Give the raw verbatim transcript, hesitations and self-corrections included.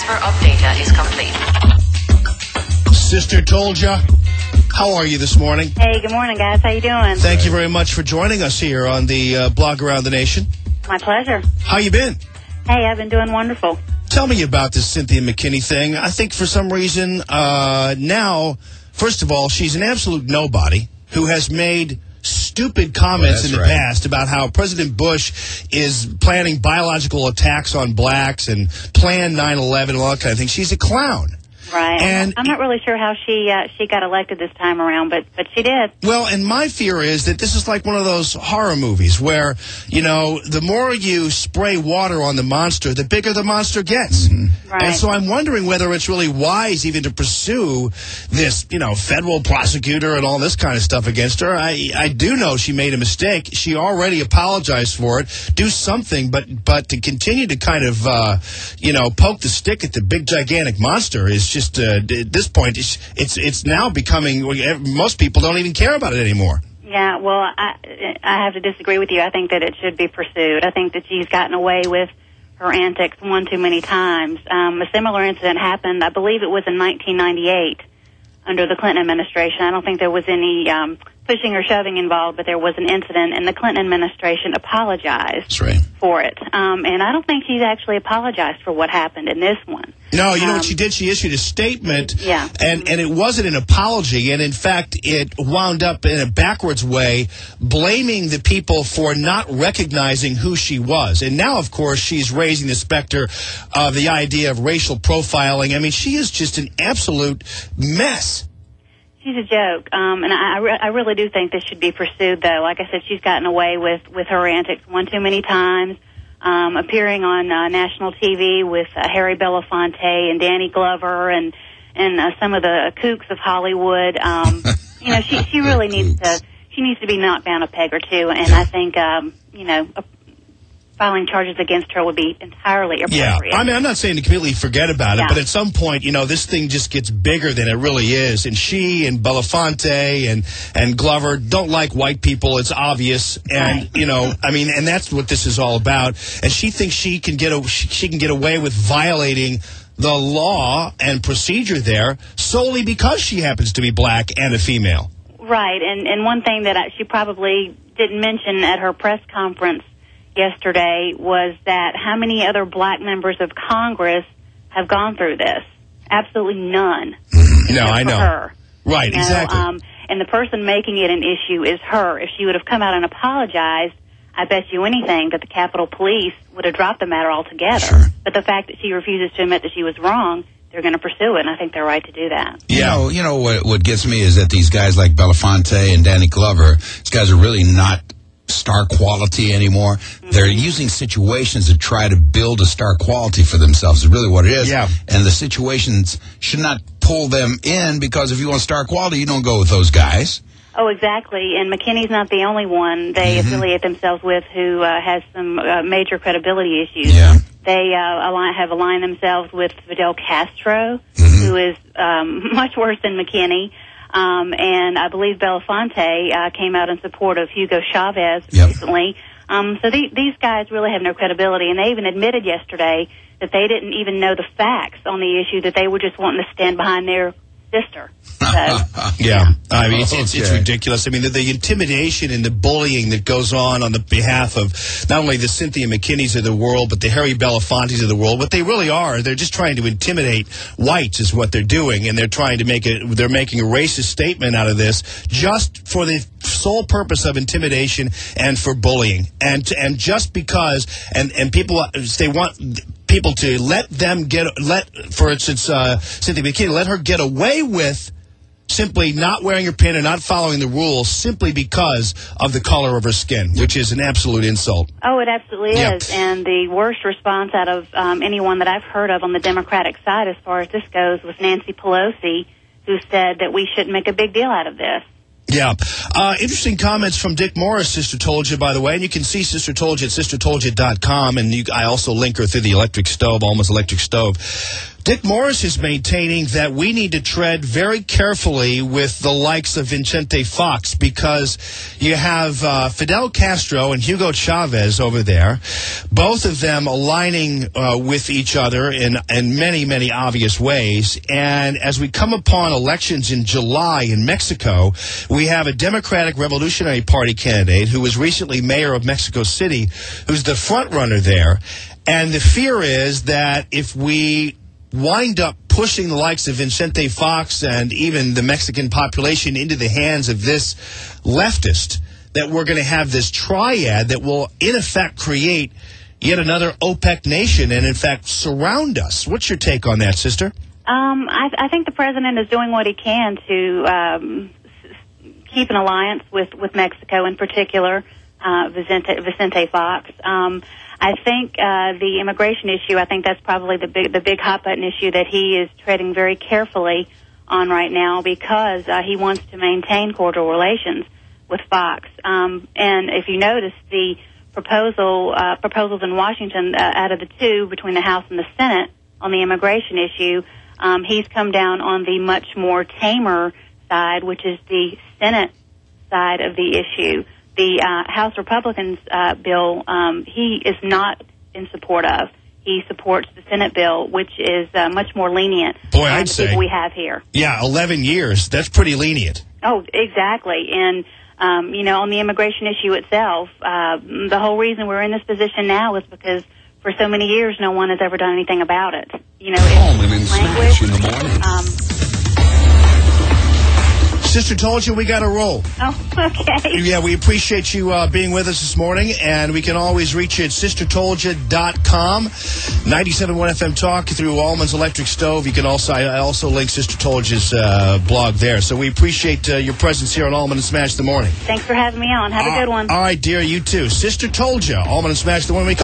transfer of data is complete. Sister Told Ya, how are you this morning? Hey, good morning, guys. How you doing? Thank you very much for joining us here on the uh, Blog Around the Nation. My pleasure. How you been? Hey, I've been doing wonderful. Tell me about this Cynthia McKinney thing. I think for some reason uh, now, first of all, she's an absolute nobody who has made stupid comments well, in the right. past about how President Bush is planning biological attacks on blacks and planned nine eleven and all that kind of thing. She's a clown. Right. And I'm not really sure how she uh, she got elected this time around, but but she did. Well, and my fear is that this is like one of those horror movies where, you know, the more you spray water on the monster, the bigger the monster gets. Mm-hmm. Right. And so I'm wondering whether it's really wise even to pursue this, you know, federal prosecutor and all this kind of stuff against her. I I do know she made a mistake. She already apologized for it. Do something, but but to continue to kind of, uh, you know, poke the stick at the big, gigantic monster is just, uh, at this point, it's, it's, it's now becoming, most people don't even care about it anymore. Yeah, well, I I have to disagree with you. I think that it should be pursued. I think that she's gotten away with her antics one too many times. Um, a similar incident happened, I believe it was in nineteen ninety-eight, under the Clinton administration. I don't think there was any um, pushing or shoving involved, but there was an incident, and the Clinton administration apologized That's right. for it. Um, and I don't think she's actually apologized for what happened in this one. No, you know Um, what she did? She issued a statement, Yeah. and, and it wasn't an apology, and in fact, it wound up in a backwards way, blaming the people for not recognizing who she was. And now, of course, she's raising the specter of the idea of racial profiling. I mean, she is just an absolute mess. She's a joke, um, and I, I, re- I really do think this should be pursued, though. Like I said, she's gotten away with, with her antics one too many times, um, appearing on uh, national T V with uh, Harry Belafonte and Danny Glover and and uh, some of the kooks of Hollywood. Um, you know, she she really needs to she needs to be knocked down a peg or two, and I think um, you know. A, filing charges against her would be entirely appropriate. Yeah, I mean, I'm not saying to completely forget about it, Yeah. but at some point, you know, this thing just gets bigger than it really is. And she and Belafonte and, and Glover don't like white people. It's obvious. And, Right. you know, I mean, and that's what this is all about. And she thinks she can get a, she, she can get away with violating the law and procedure there solely because she happens to be black and a female. Right, and, and one thing that I, she probably didn't mention at her press conference yesterday was that how many other black members of Congress have gone through this? Absolutely none. No, I for know. Her. Right, You know, exactly. Um, and the person making it an issue is her. If she would have come out and apologized, I bet you anything that the Capitol Police would have dropped the matter altogether. Sure. But the fact that she refuses to admit that she was wrong, they're going to pursue it, and I think they're right to do that. You know, you know what, what gets me is that these guys like Belafonte and Danny Glover, these guys are really not star quality anymore. Mm-hmm. They're using situations to try to build a star quality for themselves is really what it is. Yeah. And the situations should not pull them in, because if you want star quality, you don't go with those guys. Oh, exactly. And McKinney's not the only one they Mm-hmm. affiliate themselves with who uh, has some uh, major credibility issues. Yeah. They uh, align, have aligned themselves with Fidel Castro, Mm-hmm. who is um, much worse than McKinney. Um, and I believe Belafonte uh, came out in support of Hugo Chavez Yep. recently. Um, so the, these guys really have no credibility, and they even admitted yesterday that they didn't even know the facts on the issue, that they were just wanting to stand behind their sister. So, Yeah, I mean, it's, it's, it's Okay. ridiculous. I mean, the, the intimidation and the bullying that goes on on the behalf of not only the Cynthia McKinneys of the world, but the Harry Belafontes of the world. What they really are, they're just trying to intimidate whites is what they're doing, and they're trying to make it, they're making a racist statement out of this just for the sole purpose of intimidation and for bullying. And, and just because, and, and people, they want people to let them get, let, for instance, uh, Cynthia McKinney, let her get away with simply not wearing her pin and not following the rules simply because of the color of her skin, which is an absolute insult. oh, it absolutely Yeah. is. And the worst response out of um, anyone that I've heard of on the Democratic side as far as this goes was Nancy Pelosi, who said that we shouldn't make a big deal out of this. Yeah. Uh, interesting comments from Dick Morris, Sister Told You, by the way. And you can see Sister Told You at sister told you dot com. And you, I also link her through the electric stove, Almost Electric Stove. Dick Morris is maintaining that we need to tread very carefully with the likes of Vicente Fox because you have uh, Fidel Castro and Hugo Chavez over there, both of them aligning uh, with each other in, in many, many obvious ways. And as we come upon elections in July in Mexico, we have a Democratic Revolutionary Party candidate who was recently mayor of Mexico City, who's the front runner there. And the fear is that if we wind up pushing the likes of Vicente Fox and even the Mexican population into the hands of this leftist, that we're going to have this triad that will, in effect, create yet another OPEC nation and, in fact, surround us. What's your take on that, sister? Um, I, I think the president is doing what he can to um, keep an alliance with, with Mexico, in particular, uh, Vicente, Vicente Fox. Um I think uh, the immigration issue, I think that's probably the big the big hot-button issue that he is treading very carefully on right now because uh, he wants to maintain cordial relations with Fox. Um, and if you notice, the proposal uh, proposals in Washington uh, out of the two, between the House and the Senate, on the immigration issue, um, he's come down on the much more tamer side, which is the Senate side of the issue. The uh, House Republicans' uh, bill, um, he is not in support of. He supports the Senate bill, which is uh, much more lenient Boy, than I'd the say people we have here. Yeah, eleven years. That's pretty lenient. Oh, exactly. And, um, you know, on the immigration issue itself, uh, the whole reason we're in this position now is because for so many years no one has ever done anything about it. You know, Allman and it's Smash language. in the morning. Um, Sister told you we got to roll. oh, okay. Yeah, we appreciate you uh, being with us this morning, and we can always reach you at sister told you dot com, ninety-seven point one F M Talk through Allman's Electric Stove. You can also I also link Sister Told You's uh, blog there. So we appreciate uh, your presence here on Allman and Smash the Morning. Thanks for having me on. Have a Uh, good one. All right, dear, you too. Sister Told You, Allman and Smash the Morning.